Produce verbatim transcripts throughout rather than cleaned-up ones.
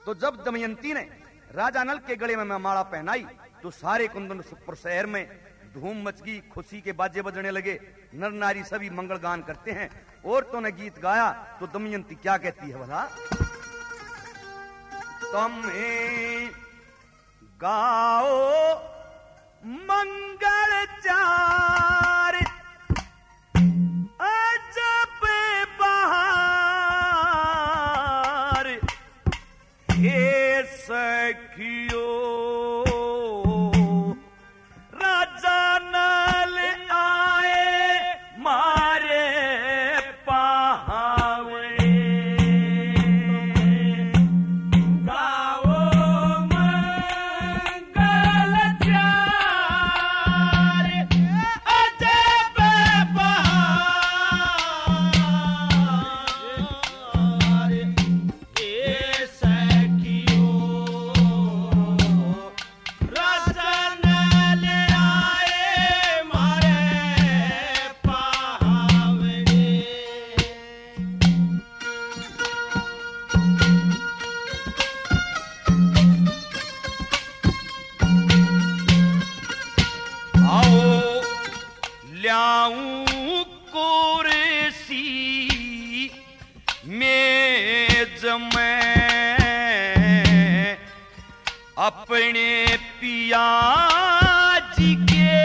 तो जब दमयंती ने राजा नल के गले में माला पहनाई तो सारे कुंदनपुर शहर में धूम मच गई, खुशी के बाजे बजने लगे, नर नारी सभी मंगल गान करते हैं। औरतों ने गीत गाया तो दमयंती क्या कहती है भला? तुम्हें गाओ मंगल चार अजब बहार, हे सखियो राजा नल आए मारे पावड़े। गाओ मंगल चार अजब बहार, हे सखियो राजा नल आए मारे पावड़े। आओ ल्याऊं कुर्सी मेज में अपने पिया जी के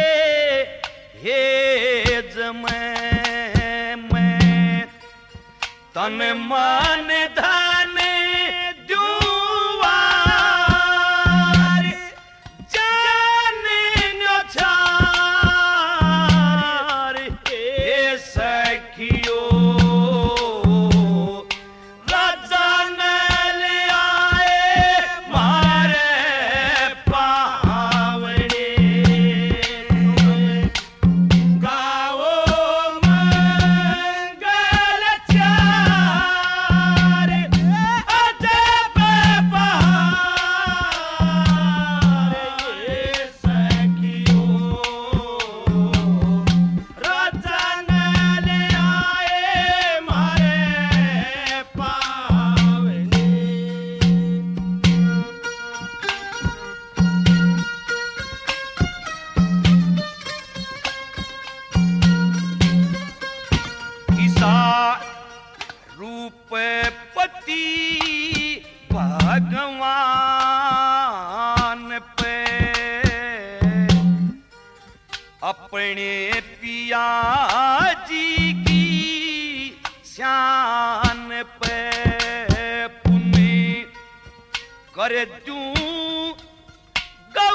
हेज में, मैं तन मन धन दुआर जान न्योछार, हे सखियो राजा नल आए मारे पावड़े। गाओ मंगल चार अजब बहार, हे सखियो राजा नल आए मारे पावड़े। ईसा रूपपति भगवान पे अपने पिया जी की शान पे पुण्य कर दूं गौ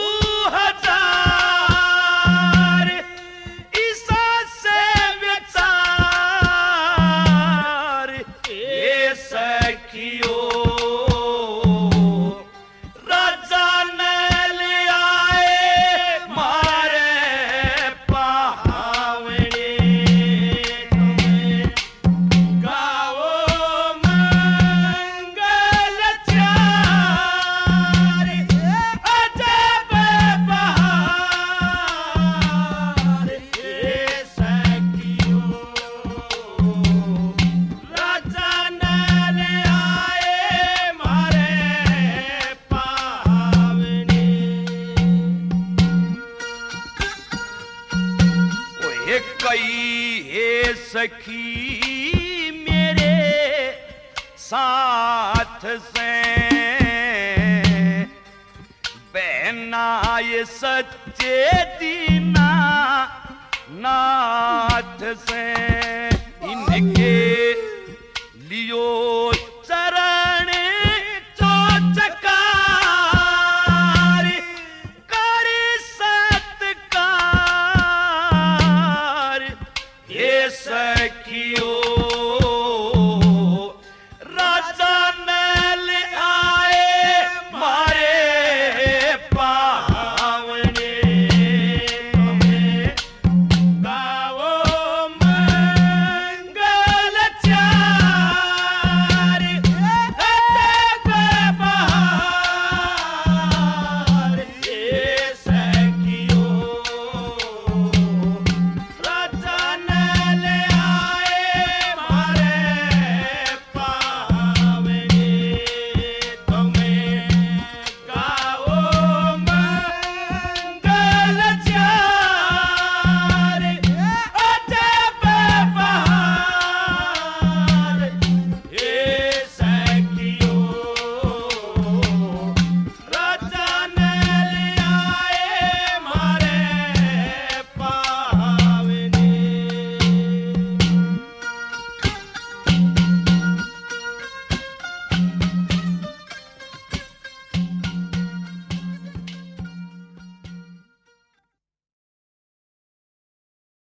हजार, ईसा से विचार, हे सखियो राजा नल आए मारे पावड़े। गाओ मंगल चार अजब बहार, हे सखियो राजा नल आए मारे पावड़े। ओए कई हे सखी मेरे साथ से बहना ये सच्चे दीना नाथ से, इनके लियो